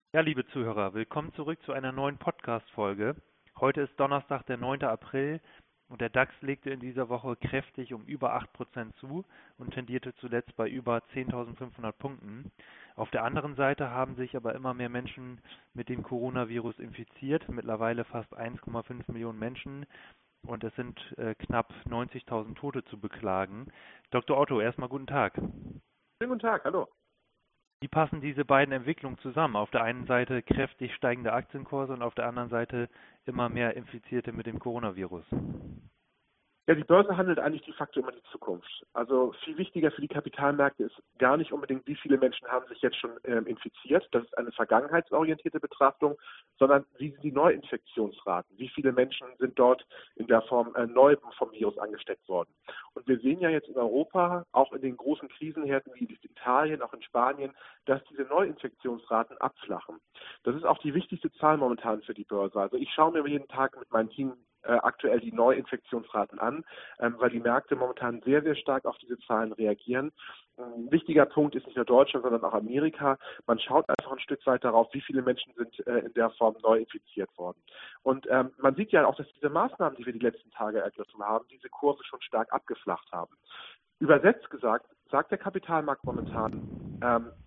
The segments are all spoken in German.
Ja, liebe Zuhörer, willkommen zurück zu einer neuen Podcast-Folge. Heute ist Donnerstag, der 9. April und der DAX legte in dieser Woche kräftig um über 8% zu und tendierte zuletzt bei über 10.500 Punkten. Auf der anderen Seite haben sich aber immer mehr Menschen mit dem Coronavirus infiziert, mittlerweile fast 1,5 Millionen Menschen und es sind knapp 90.000 Tote zu beklagen. Dr. Otto, erstmal guten Tag. Schönen guten Tag, hallo. Wie passen diese beiden Entwicklungen zusammen? Auf der einen Seite kräftig steigende Aktienkurse und auf der anderen Seite immer mehr Infizierte mit dem Coronavirus. Ja, die Börse handelt eigentlich de facto immer die Zukunft. Also viel wichtiger für die Kapitalmärkte ist gar nicht unbedingt, wie viele Menschen haben sich jetzt schon infiziert. Das ist eine vergangenheitsorientierte Betrachtung, sondern wie sind die Neuinfektionsraten? Wie viele Menschen sind dort in der Form neu vom Virus angesteckt worden? Und wir sehen ja jetzt in Europa, auch in den großen Krisenherden wie in Italien, auch in Spanien, dass diese Neuinfektionsraten abflachen. Das ist auch die wichtigste Zahl momentan für die Börse. Also ich schaue mir jeden Tag mit meinem Team aktuell die Neuinfektionsraten an, weil die Märkte momentan sehr, sehr stark auf diese Zahlen reagieren. Ein wichtiger Punkt ist nicht nur Deutschland, sondern auch Amerika. Man schaut einfach ein Stück weit darauf, wie viele Menschen sind in der Form neu infiziert worden. Und man sieht ja auch, dass diese Maßnahmen, die wir die letzten Tage ergriffen haben, diese Kurve schon stark abgeflacht haben. Übersetzt gesagt, sagt der Kapitalmarkt momentan,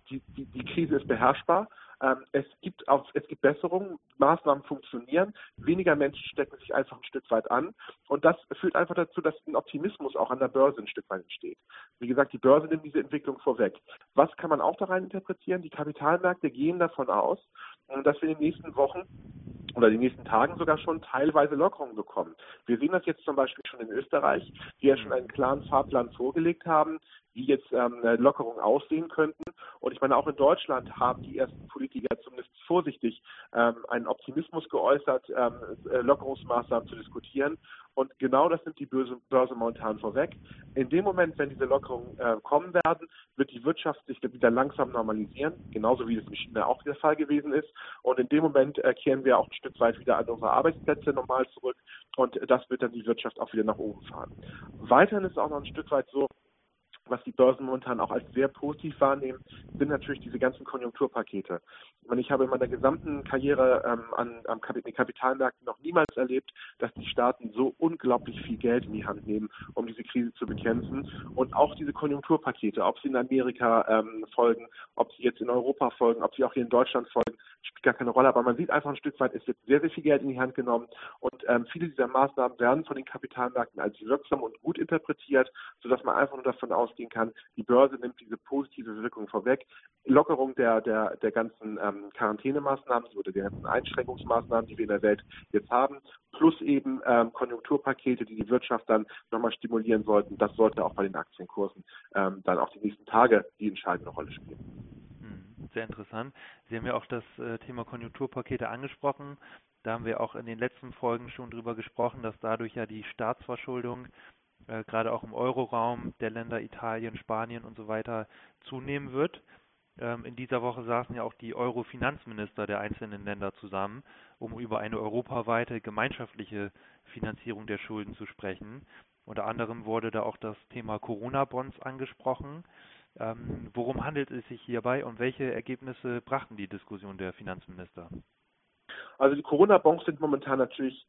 die Krise ist beherrschbar. Es gibt Besserungen, Maßnahmen funktionieren, weniger Menschen stecken sich einfach ein Stück weit an und das führt einfach dazu, dass ein Optimismus auch an der Börse ein Stück weit entsteht. Wie gesagt, die Börse nimmt diese Entwicklung vorweg. Was kann man auch da rein interpretieren? Die Kapitalmärkte gehen davon aus, dass wir in den nächsten Wochen oder den nächsten Tagen sogar schon teilweise Lockerungen bekommen. Wir sehen das jetzt zum Beispiel schon in Österreich, die ja schon einen klaren Fahrplan vorgelegt haben, wie jetzt Lockerungen aussehen könnten. Und ich meine, auch in Deutschland haben die ersten Politiker zumindest vorsichtig einen Optimismus geäußert, Lockerungsmaßnahmen zu diskutieren. Und genau das nimmt die Börse momentan vorweg. In dem Moment, wenn diese Lockerungen kommen werden, wird die Wirtschaft sich wieder langsam normalisieren, genauso wie es in China auch der Fall gewesen ist. Und in dem Moment kehren wir auch ein Stück weit wieder an unsere Arbeitsplätze normal zurück. Und das wird dann die Wirtschaft auch wieder nach oben fahren. Weiterhin ist es auch noch ein Stück weit so, was die Börsen momentan auch als sehr positiv wahrnehmen, sind natürlich diese ganzen Konjunkturpakete. Ich habe in meiner gesamten Karriere an den Kapitalmärkten noch niemals erlebt, dass die Staaten so unglaublich viel Geld in die Hand nehmen, um diese Krise zu bekämpfen. Und auch diese Konjunkturpakete, ob sie in Amerika folgen, ob sie jetzt in Europa folgen, ob sie auch hier in Deutschland folgen, spielt gar keine Rolle. Aber man sieht einfach ein Stück weit, es wird sehr, sehr viel Geld in die Hand genommen. Und viele dieser Maßnahmen werden von den Kapitalmärkten als wirksam und gut interpretiert, sodass man einfach nur davon ausgehen kann, die Börse nimmt diese positive Wirkung vorweg. Lockerung der ganzen Quarantänemaßnahmen oder der ganzen Einschränkungsmaßnahmen, die wir in der Welt jetzt haben, plus eben Konjunkturpakete, die die Wirtschaft dann nochmal stimulieren sollten. Das sollte auch bei den Aktienkursen dann auch die nächsten Tage die entscheidende Rolle spielen. Sehr interessant. Sie haben ja auch das Thema Konjunkturpakete angesprochen. Da haben wir auch in den letzten Folgen schon drüber gesprochen, dass dadurch ja die Staatsverschuldung gerade auch im Euroraum der Länder Italien, Spanien und so weiter zunehmen wird. In dieser Woche saßen ja auch die Euro-Finanzminister der einzelnen Länder zusammen, um über eine europaweite gemeinschaftliche Finanzierung der Schulden zu sprechen. Unter anderem wurde da auch das Thema Corona-Bonds angesprochen. Worum handelt es sich hierbei und welche Ergebnisse brachten die Diskussion der Finanzminister? Also die Corona-Bonds sind momentan natürlich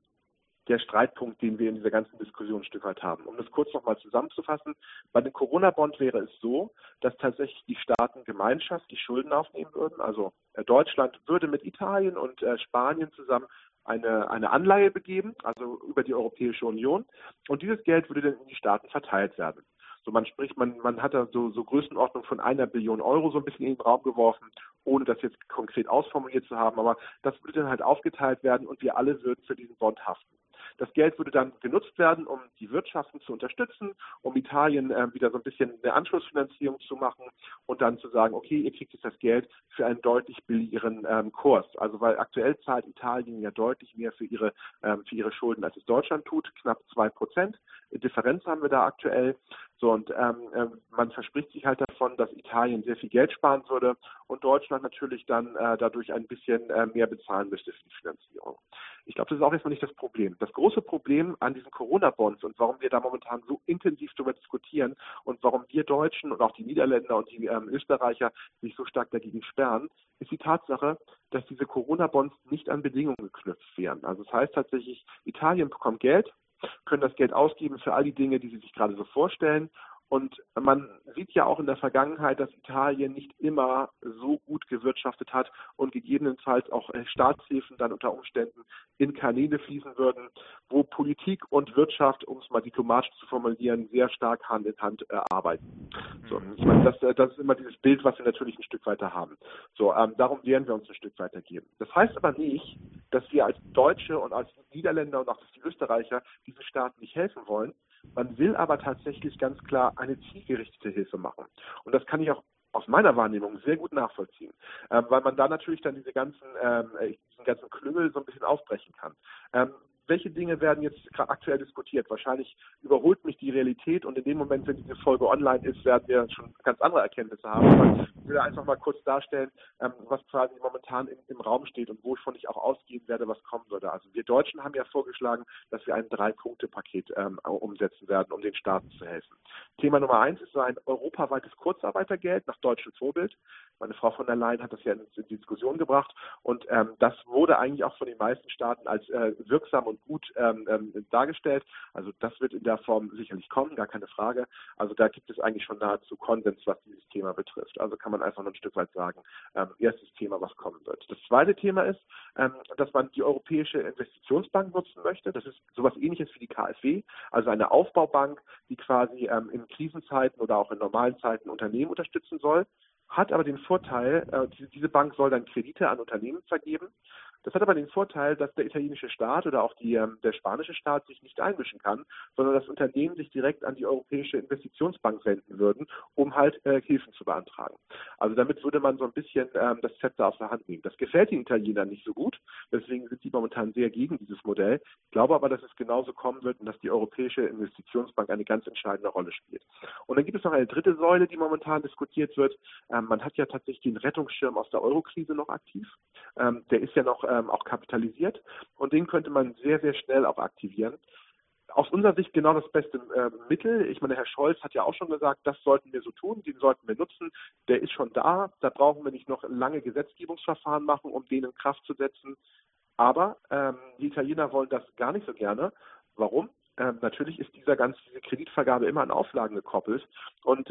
der Streitpunkt, den wir in dieser ganzen Diskussion ein Stück weit haben. Um das kurz nochmal zusammenzufassen, bei den Corona-Bond wäre es so, dass tatsächlich die Staaten gemeinschaftlich Schulden aufnehmen würden. Also Deutschland würde mit Italien und Spanien zusammen eine Anleihe begeben, also über die Europäische Union. Und dieses Geld würde dann in die Staaten verteilt werden. So man hat da so Größenordnung von 1 Billion Euro so ein bisschen in den Raum geworfen, ohne das jetzt konkret ausformuliert zu haben. Aber das würde dann halt aufgeteilt werden und wir alle würden für diesen Bond haften. Das Geld würde dann genutzt werden, um die Wirtschaften zu unterstützen, um Italien wieder so ein bisschen eine Anschlussfinanzierung zu machen und dann zu sagen, okay, ihr kriegt jetzt das Geld für einen deutlich billigeren Kurs. Also weil aktuell zahlt Italien ja deutlich mehr für ihre Schulden, als es Deutschland tut, knapp 2%. Differenz haben wir da aktuell. So, und man verspricht sich halt davon, dass Italien sehr viel Geld sparen würde und Deutschland natürlich dann dadurch ein bisschen mehr bezahlen müsste für die Finanzierung. Ich glaube, das ist auch erstmal nicht das Problem. Das große Problem an diesen Corona-Bonds und warum wir da momentan so intensiv darüber diskutieren und warum wir Deutschen und auch die Niederländer und die Österreicher sich so stark dagegen sperren, ist die Tatsache, dass diese Corona-Bonds nicht an Bedingungen geknüpft werden. Also das heißt tatsächlich, Italien bekommt Geld, können das Geld ausgeben für all die Dinge, die sie sich gerade so vorstellen. Und man sieht ja auch in der Vergangenheit, dass Italien nicht immer so gut gewirtschaftet hat und gegebenenfalls auch Staatshilfen dann unter Umständen in Kanäle fließen würden, wo Politik und Wirtschaft, um es mal diplomatisch zu formulieren, sehr stark Hand in Hand arbeiten. So, ich meine, das ist immer dieses Bild, was wir natürlich ein Stück weiter haben. So, darum werden wir uns ein Stück weiter geben. Das heißt aber nicht, dass wir als Deutsche und als Niederländer und auch als die Österreicher diesen Staaten nicht helfen wollen. Man will aber tatsächlich ganz klar eine zielgerichtete Hilfe machen. Und das kann ich auch aus meiner Wahrnehmung sehr gut nachvollziehen, weil man da natürlich dann diesen ganzen Klüngel so ein bisschen aufbrechen kann. Welche Dinge werden jetzt gerade aktuell diskutiert? Wahrscheinlich überholt mich die Realität und in dem Moment, wenn diese Folge online ist, werden wir schon ganz andere Erkenntnisse haben. Aber ich will einfach mal kurz darstellen, was quasi momentan im Raum steht und wovon ich auch ausgehen werde, was kommen würde. Also wir Deutschen haben ja vorgeschlagen, dass wir ein 3-Punkte-Paket umsetzen werden, um den Staaten zu helfen. Thema Nummer 1 ist so ein europaweites Kurzarbeitergeld nach deutschem Vorbild. Meine Frau von der Leyen hat das ja in die Diskussion gebracht und das wurde eigentlich auch von den meisten Staaten als wirksam und gut dargestellt. Also das wird in der Form sicherlich kommen, gar keine Frage. Also da gibt es eigentlich schon nahezu Konsens, was dieses Thema betrifft. Also kann man einfach nur ein Stück weit sagen, erstes Thema, was kommen wird. Das zweite Thema ist, dass man die Europäische Investitionsbank nutzen möchte. Das ist sowas Ähnliches wie die KfW, also eine Aufbaubank, die quasi in Krisenzeiten oder auch in normalen Zeiten Unternehmen unterstützen soll, hat aber den Vorteil, diese Bank soll dann Kredite an Unternehmen vergeben. Das hat aber den Vorteil, dass der italienische Staat oder auch der spanische Staat sich nicht einmischen kann, sondern das Unternehmen sich direkt an die Europäische Investitionsbank wenden würden, um halt Hilfen zu beantragen. Also damit würde man so ein bisschen das Zepter aus der Hand nehmen. Das gefällt den Italienern nicht so gut, deswegen sind sie momentan sehr gegen dieses Modell. Ich glaube aber, dass es genauso kommen wird und dass die Europäische Investitionsbank eine ganz entscheidende Rolle spielt. Und dann gibt es noch eine dritte Säule, die momentan diskutiert wird. Man hat ja tatsächlich den Rettungsschirm aus der Eurokrise noch aktiv. Der ist ja noch auch kapitalisiert und den könnte man sehr, sehr schnell auch aktivieren. Aus unserer Sicht genau das beste Mittel. Ich meine, Herr Scholz hat ja auch schon gesagt, das sollten wir so tun, den sollten wir nutzen. Der ist schon da. Da brauchen wir nicht noch lange Gesetzgebungsverfahren machen, um den in Kraft zu setzen. Aber die Italiener wollen das gar nicht so gerne. Warum? Natürlich ist diese Kreditvergabe immer an Auflagen gekoppelt und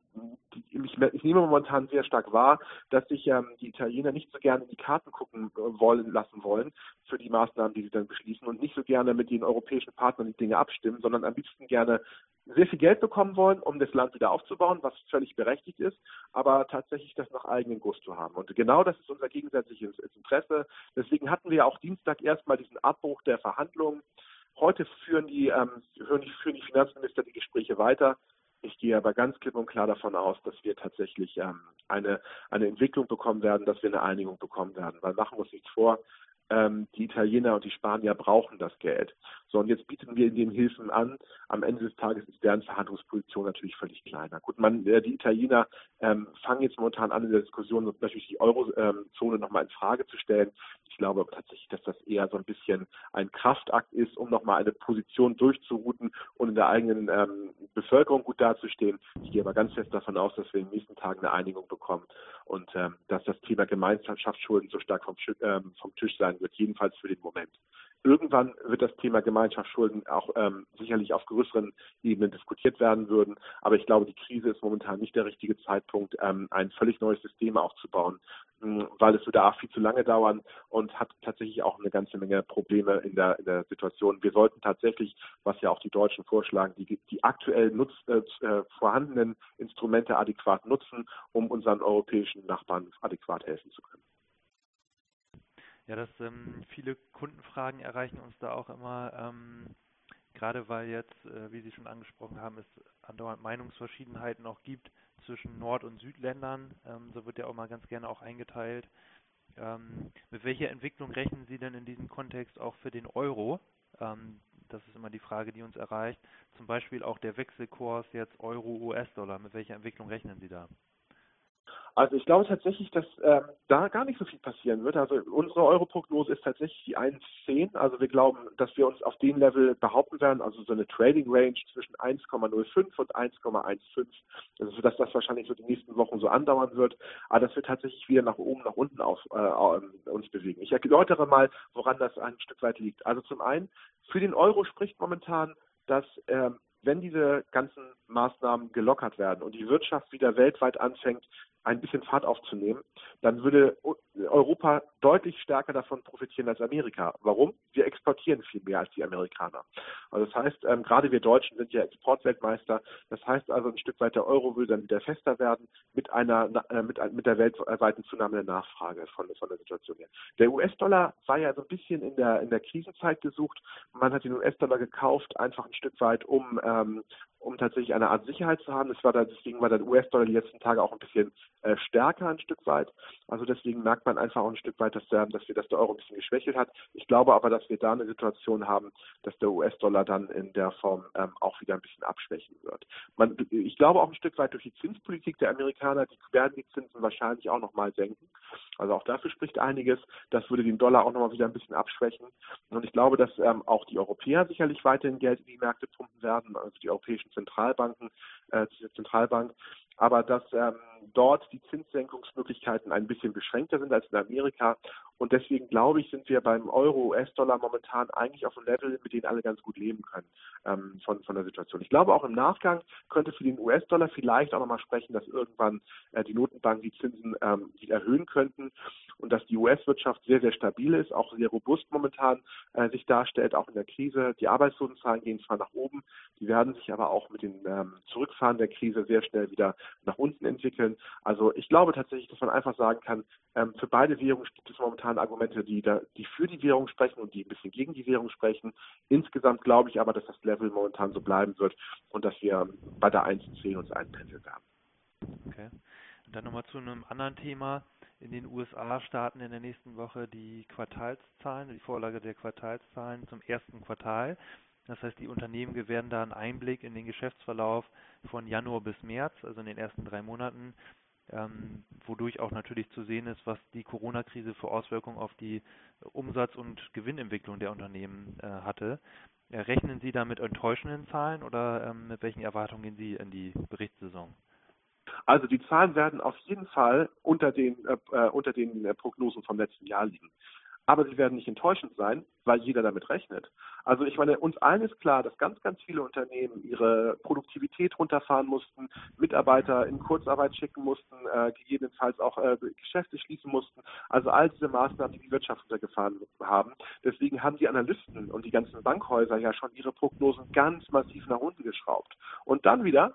ich nehme momentan sehr stark wahr, dass sich die Italiener nicht so gerne in die Karten gucken lassen wollen für die Maßnahmen, die sie dann beschließen und nicht so gerne mit den europäischen Partnern die Dinge abstimmen, sondern am liebsten gerne sehr viel Geld bekommen wollen, um das Land wieder aufzubauen, was völlig berechtigt ist, aber tatsächlich das nach eigenem Gusto haben. Und genau das ist unser gegensätzliches Interesse. Deswegen hatten wir auch Dienstag erstmal diesen Abbruch der Verhandlungen. Heute führen die Finanzminister die Gespräche weiter. Ich gehe aber ganz klipp und klar davon aus, dass wir tatsächlich eine Entwicklung bekommen werden, dass wir eine Einigung bekommen werden. Weil machen wir uns nichts vor, die Italiener und die Spanier brauchen das Geld. So, und jetzt bieten wir ihnen Hilfen an. Am Ende des Tages ist deren Verhandlungsposition natürlich völlig kleiner. Gut, die Italiener fangen jetzt momentan an, in der Diskussion natürlich die Eurozone nochmal in Frage zu stellen. Ich glaube aber tatsächlich, dass das eher so ein bisschen ein Kraftakt ist, um nochmal eine Position durchzurouten und in der eigenen Bevölkerung gut dazustehen. Ich gehe aber ganz fest davon aus, dass wir in den nächsten Tagen eine Einigung bekommen und dass das Thema Gemeinschaftsschulden so stark vom Tisch sein wird, jedenfalls für den Moment. Irgendwann wird das Thema Gemeinschaftsschulden auch sicherlich auf größeren Ebenen diskutiert werden würden. Aber ich glaube, die Krise ist momentan nicht der richtige Zeitpunkt, ein völlig neues System aufzubauen, weil es würde auch viel zu lange dauern und hat tatsächlich auch eine ganze Menge Probleme in der Situation. Wir sollten tatsächlich, was ja auch die Deutschen vorschlagen, die aktuell vorhandenen Instrumente adäquat nutzen, um unseren europäischen Nachbarn adäquat helfen zu können. Ja, viele Kundenfragen erreichen uns da auch immer, gerade weil jetzt, wie Sie schon angesprochen haben, es andauernd Meinungsverschiedenheiten auch gibt zwischen Nord- und Südländern. So wird ja auch mal ganz gerne auch eingeteilt. Mit welcher Entwicklung rechnen Sie denn in diesem Kontext auch für den Euro? Das ist immer die Frage, die uns erreicht. Zum Beispiel auch der Wechselkurs jetzt Euro-US-Dollar. Mit welcher Entwicklung rechnen Sie da? Also ich glaube tatsächlich, dass da gar nicht so viel passieren wird. Also unsere Euro-Prognose ist tatsächlich die 1,10. Also wir glauben, dass wir uns auf dem Level behaupten werden, also so eine Trading Range zwischen 1,05 und 1,15. Also dass das wahrscheinlich so die nächsten Wochen so andauern wird, aber dass wir tatsächlich wieder nach oben, nach unten uns bewegen. Ich erläutere mal, woran das ein Stück weit liegt. Also zum einen, für den Euro spricht momentan, dass wenn diese ganzen Maßnahmen gelockert werden und die Wirtschaft wieder weltweit anfängt, ein bisschen Fahrt aufzunehmen, dann würde Europa deutlich stärker davon profitieren als Amerika. Warum? Wir exportieren viel mehr als die Amerikaner. Also das heißt, gerade wir Deutschen sind ja Exportweltmeister. Das heißt also, ein Stück weit der Euro würde dann wieder fester werden mit mit der weltweiten Zunahme der Nachfrage von der Situation her. Der US-Dollar war ja so ein bisschen in der Krisenzeit gesucht. Man hat den US-Dollar gekauft, einfach ein Stück weit, um tatsächlich eine Art Sicherheit zu haben. Deswegen war der US-Dollar die letzten Tage auch ein bisschen stärker ein Stück weit. Also deswegen merkt man einfach auch ein Stück weit, dass der Euro ein bisschen geschwächelt hat. Ich glaube aber, dass wir da eine Situation haben, dass der US-Dollar dann in der Form auch wieder ein bisschen abschwächen wird. Ich glaube auch ein Stück weit durch die Zinspolitik der Amerikaner, die werden die Zinsen wahrscheinlich auch nochmal senken. Also auch dafür spricht einiges. Das würde den Dollar auch nochmal wieder ein bisschen abschwächen. Und ich glaube, dass auch die Europäer sicherlich weiterhin Geld in die Märkte pumpen werden, also die europäischen Zentralbanken, die Zentralbank. Aber dass dort die Zinssenkungsmöglichkeiten ein bisschen beschränkter sind als in Amerika. Und deswegen glaube ich, sind wir beim Euro-US-Dollar momentan eigentlich auf einem Level, mit dem alle ganz gut leben können von der Situation. Ich glaube auch im Nachgang könnte für den US-Dollar vielleicht auch nochmal sprechen, dass irgendwann die Notenbanken die Zinsen wieder erhöhen könnten und dass die US-Wirtschaft sehr, sehr stabil ist, auch sehr robust momentan sich darstellt, auch in der Krise. Die Arbeitslosenzahlen gehen zwar nach oben, die werden sich aber auch mit dem Zurückfahren der Krise sehr schnell wieder nach unten entwickeln. Also ich glaube tatsächlich, dass man einfach sagen kann, für beide Währungen gibt es momentan Argumente, die für die Währung sprechen und die ein bisschen gegen die Währung sprechen. Insgesamt glaube ich aber, dass das Level momentan so bleiben wird und dass wir bei der 1,10 uns einpendeln werden. Okay. Und dann nochmal zu einem anderen Thema. In den USA starten in der nächsten Woche die Quartalszahlen, die Vorlage der Quartalszahlen zum ersten Quartal. Das heißt, die Unternehmen gewähren da einen Einblick in den Geschäftsverlauf von Januar bis März, also in den ersten 3 Monaten, wodurch auch natürlich zu sehen ist, was die Corona-Krise für Auswirkungen auf die Umsatz- und Gewinnentwicklung der Unternehmen hatte. Rechnen Sie da mit enttäuschenden Zahlen oder mit welchen Erwartungen gehen Sie in die Berichtssaison? Also die Zahlen werden auf jeden Fall unter den Prognosen vom letzten Jahr liegen. Aber sie werden nicht enttäuschend sein, weil jeder damit rechnet. Also ich meine, uns allen ist klar, dass ganz, ganz viele Unternehmen ihre Produktivität runterfahren mussten, Mitarbeiter in Kurzarbeit schicken mussten, gegebenenfalls auch Geschäfte schließen mussten. Also all diese Maßnahmen, die die Wirtschaft runtergefahren haben. Deswegen haben die Analysten und die ganzen Bankhäuser ja schon ihre Prognosen ganz massiv nach unten geschraubt. Und dann wieder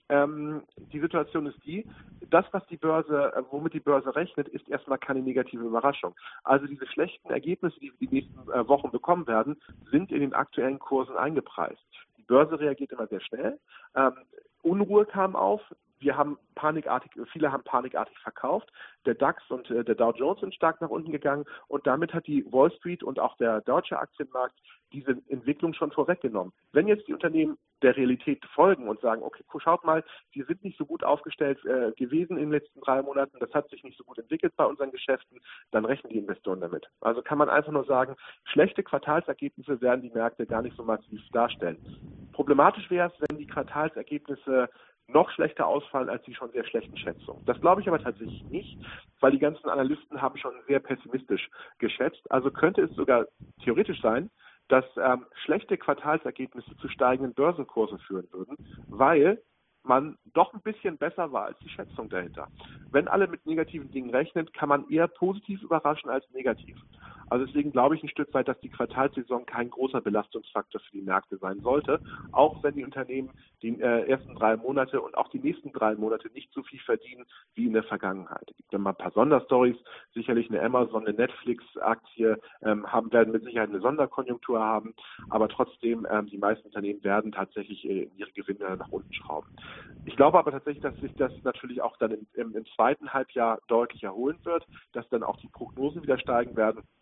die Situation ist das, womit die Börse rechnet, ist erstmal keine negative Überraschung. Also diese schlechten Ergebnisse, die wir die nächsten Wochen bekommen werden, sind in den aktuellen Kursen eingepreist. Die Börse reagiert immer sehr schnell. Unruhe kam auf. Viele haben panikartig verkauft. Der DAX und der Dow Jones sind stark nach unten gegangen und damit hat die Wall Street und auch der deutsche Aktienmarkt diese Entwicklung schon vorweggenommen. Wenn jetzt die Unternehmen der Realität folgen und sagen, okay, schaut mal, wir sind nicht so gut aufgestellt gewesen in den letzten 3 Monaten, das hat sich nicht so gut entwickelt bei unseren Geschäften, dann rechnen die Investoren damit. Also kann man einfach nur sagen, schlechte Quartalsergebnisse werden die Märkte gar nicht so massiv darstellen. Problematisch wäre es, wenn die Quartalsergebnisse noch schlechter ausfallen als die schon sehr schlechten Schätzungen. Das glaube ich aber tatsächlich nicht, weil die ganzen Analysten haben schon sehr pessimistisch geschätzt. Also könnte es sogar theoretisch sein, dass schlechte Quartalsergebnisse zu steigenden Börsenkursen führen würden, weil man doch ein bisschen besser war als die Schätzung dahinter. Wenn alle mit negativen Dingen rechnen, kann man eher positiv überraschen als negativ. Also deswegen glaube ich ein Stück weit, dass die Quartalssaison kein großer Belastungsfaktor für die Märkte sein sollte, auch wenn die Unternehmen die ersten 3 Monate und auch die nächsten 3 Monate nicht so viel verdienen wie in der Vergangenheit. Es gibt dann mal ein paar Sonderstories, sicherlich eine Amazon, eine Netflix-Aktie werden mit Sicherheit eine Sonderkonjunktur haben, aber trotzdem, die meisten Unternehmen werden tatsächlich ihre Gewinne nach unten schrauben. Ich glaube aber tatsächlich, dass sich das natürlich auch dann im zweiten Halbjahr deutlich erholen wird, dass dann auch die Prognosen wieder steigen werden.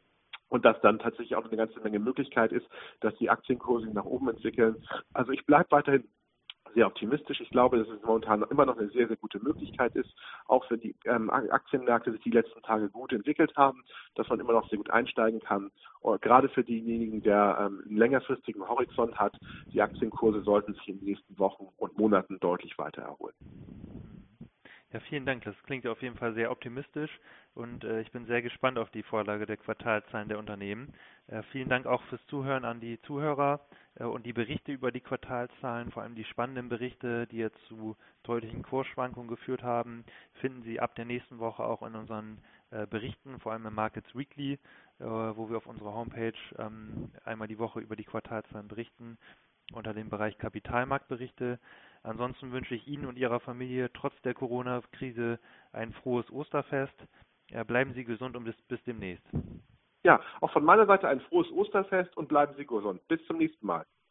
und dass dann tatsächlich auch eine ganze Menge Möglichkeit ist, dass die Aktienkurse sich nach oben entwickeln. Also ich bleibe weiterhin sehr optimistisch. Ich glaube, dass es momentan immer noch eine sehr, sehr gute Möglichkeit ist, auch wenn die Aktienmärkte sich die letzten Tage gut entwickelt haben, dass man immer noch sehr gut einsteigen kann. Und gerade für diejenigen, der einen längerfristigen Horizont hat, die Aktienkurse sollten sich in den nächsten Wochen und Monaten deutlich weiter erholen. Ja, vielen Dank. Das klingt auf jeden Fall sehr optimistisch und ich bin sehr gespannt auf die Vorlage der Quartalzahlen der Unternehmen. Vielen Dank auch fürs Zuhören an die Zuhörer und die Berichte über die Quartalzahlen, vor allem die spannenden Berichte, die jetzt zu deutlichen Kursschwankungen geführt haben, finden Sie ab der nächsten Woche auch in unseren Berichten, vor allem im Markets Weekly, wo wir auf unserer Homepage einmal die Woche über die Quartalzahlen berichten, unter dem Bereich Kapitalmarktberichte. Ansonsten wünsche ich Ihnen und Ihrer Familie trotz der Corona-Krise ein frohes Osterfest. Bleiben Sie gesund und bis demnächst. Ja, auch von meiner Seite ein frohes Osterfest und bleiben Sie gesund. Bis zum nächsten Mal.